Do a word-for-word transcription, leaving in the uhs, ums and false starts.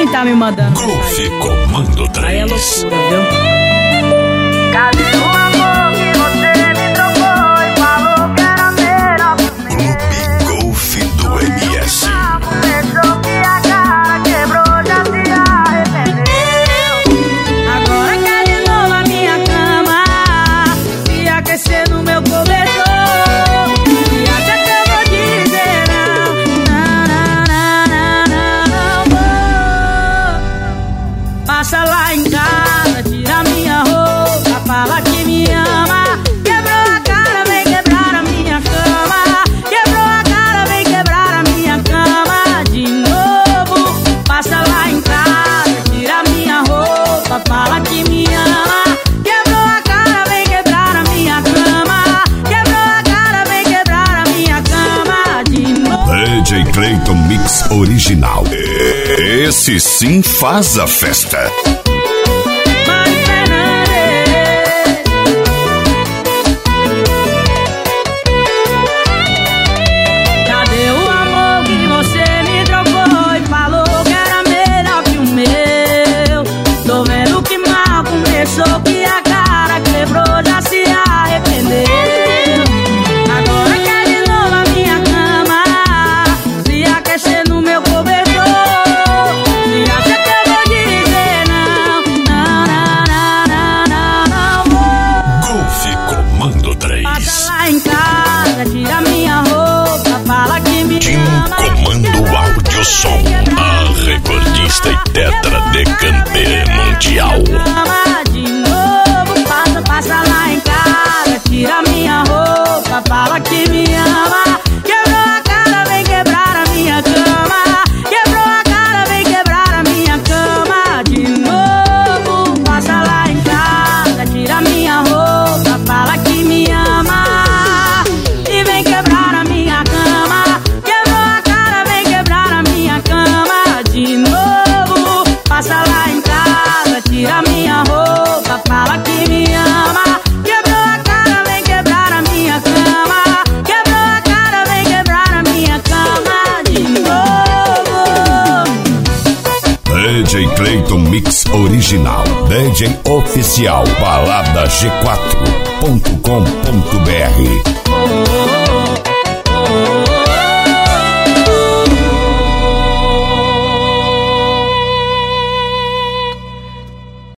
Quem tá me mandando? Golf Comando três. Aí é loucura, viu? Cadê o amor que você me trocou e falou que era melhor que o meu? Clube Golf do M S. Começou que a cara quebrou, já se arrependeu. Agora quer de novo a minha cama, se aquecer no meu cobertor. E acha que eu vou dizer não, não, não, não, não, não vou. Passa lá em casa, tira minha roupa, fala que me ama. Quebrou a cara, vem quebrar a minha cama. Quebrou a cara, vem quebrar a minha cama de novo. Passa lá em casa, tira minha roupa, fala que me ama. Quebrou a cara, vem quebrar a minha cama. Quebrou a cara, vem quebrar a minha cama de novo. D J Clayton Mix Original. Esse sim faz a festa. Mari Fernandes. Cadê o amor que você me trocou e falou que era melhor que o meu? Tô vendo que mal começou, que a cara quebrou, já se arrependeu. Agora quer de novo a minha cama, se aquecer no meu cobertor. E acha que eu vou dizer não, não, não, não, não, não, não vou. Golf Comando três. Passa lá em casa, tira minha roupa, fala que me Tim ama. Comando Áudio Som. A recordista e tetra de campeã mundial. Cama de novo, passa, passa lá em casa, tira minha roupa, fala que me ama. Quebrou a cara, vem quebrar a minha cama. Quebrou a cara, vem quebrar a minha cama de novo. Passa lá em casa, tira minha roupa, fala que me ama. E vem quebrar a minha cama. Quebrou a cara, vem quebrar a minha cama de novo. Passa lá em casa, tira minha roupa, fala que me ama. Quebrou a cara, vem quebrar a minha cama. Quebrou a cara, vem quebrar a minha cama de novo. D J Clayton Mix Original. D J Oficial. balada g quatro ponto com ponto b r. Oh,